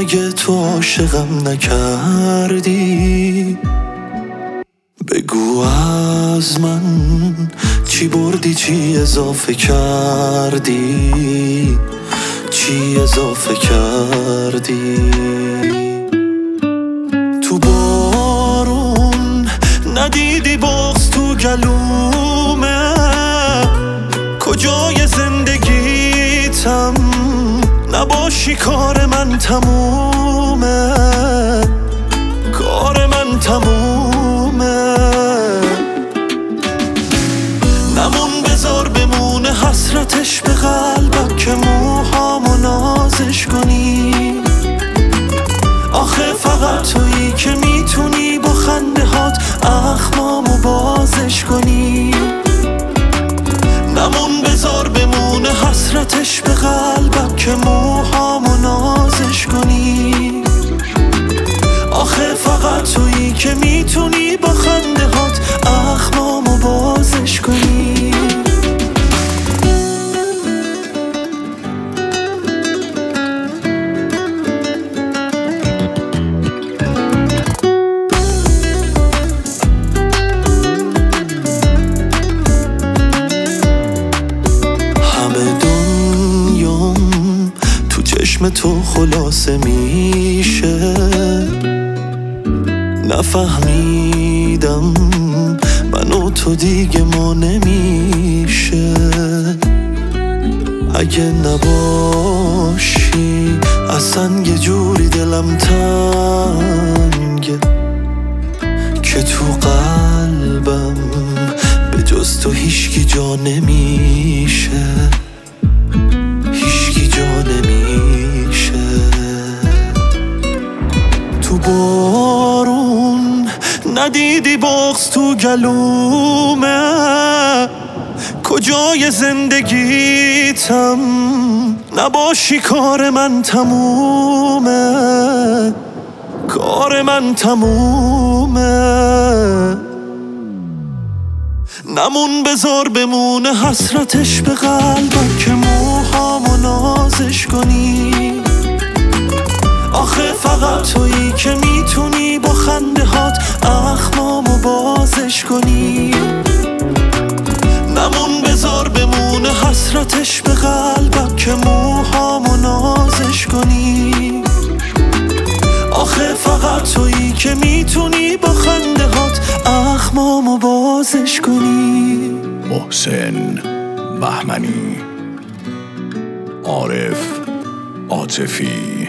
مگه تو عاشقم نکردی؟ بگو از من چی بردی، چی اضافه کردی، چی اضافه کردی؟ تو بارون ندیدی بغض تو گلومه، کجای زندگیتم نباشی کار من تمومه، کار من تمومه. نمون بذار بمونه حسرتش به قلبم که موهامو نازش کنی. آخه فقط تویی که میتونی با خنده هات اخمامو بازش کنی. نمون بذار بمونه حسرتش به قلبم که موهامو نازش کنی. آخه فقط تویی که میتونی با خنده هات اخمامو بازش کنی. چشم تو خلاصه میشه، نفهمیدم من و تو دیگه ما نمیشه. اگه نباشی اصلا یه جوری دلم تنگه که تو قلبم به جز تو هیچکی جا نمیشه، هیچکی جا نمیشه. تو بارون ندیدی بغض تو گلومه، کجای زندگیتم نباشی کار من تمومه، کار من تمومه. نمون بذار بمونه حسرتش به قلبم که موهامو نازش کنی. آخه فقط تویی که میتونی با خنده هات اخمامو بازش کنی. نمون بذار بمونه حسرتش به قلبم که موهامو نازش کنی. آخه فقط تویی که میتونی با خنده هات اخمامو بازش کنی. محسن بهمنی، عارف عاطفی.